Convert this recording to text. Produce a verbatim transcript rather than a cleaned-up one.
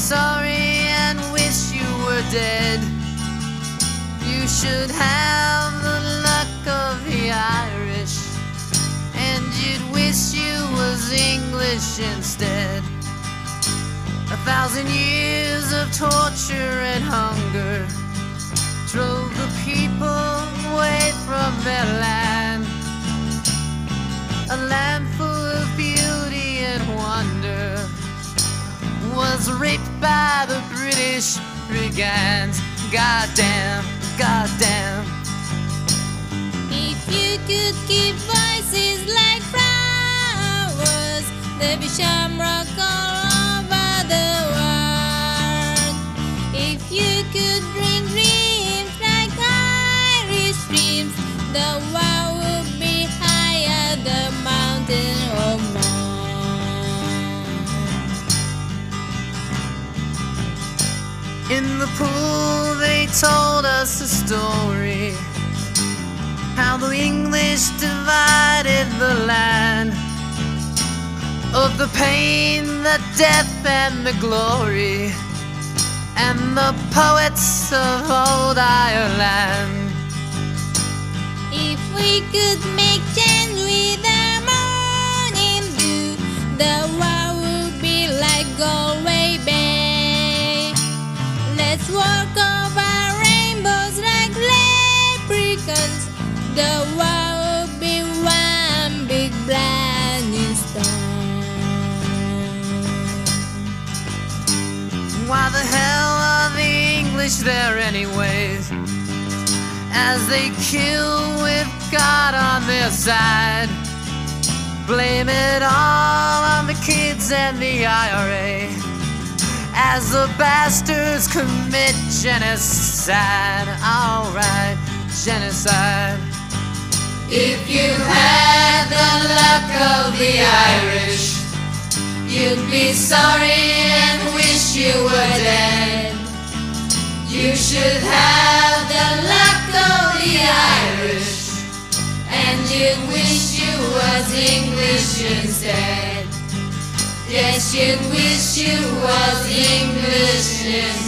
sorry and wish you were dead. You should have the luck of the Irish, and you'd wish you was English instead. A thousand years of torture and hunger drove the people away from their land, a land full of beauty and wonder was raped by the British brigands. Goddamn, goddamn. If you could keep voices like flowers, there'd be shamrock all over the world. If you could bring dreams like Irish dreams, the world would be higher, the mountain or more. In the pool they told us a story, how the English divided the land, of the pain, the death and the glory, and the poets of old Ireland. If we could make change with our morning dew, the world would be like Galway Bay. Let's walk over rainbows like leprechauns, the world would be one big blinding stone. Why the hell are the English there anyways, as they kill with God on their side? Blame it all on the kids and the I R A, as the bastards commit genocide. Alright, genocide. If you had the luck of the Irish, you'd be sorry and wish you were dead. You should have the luck of the Irish, and you'd wish you was English instead. Yes, you'd wish you was English instead.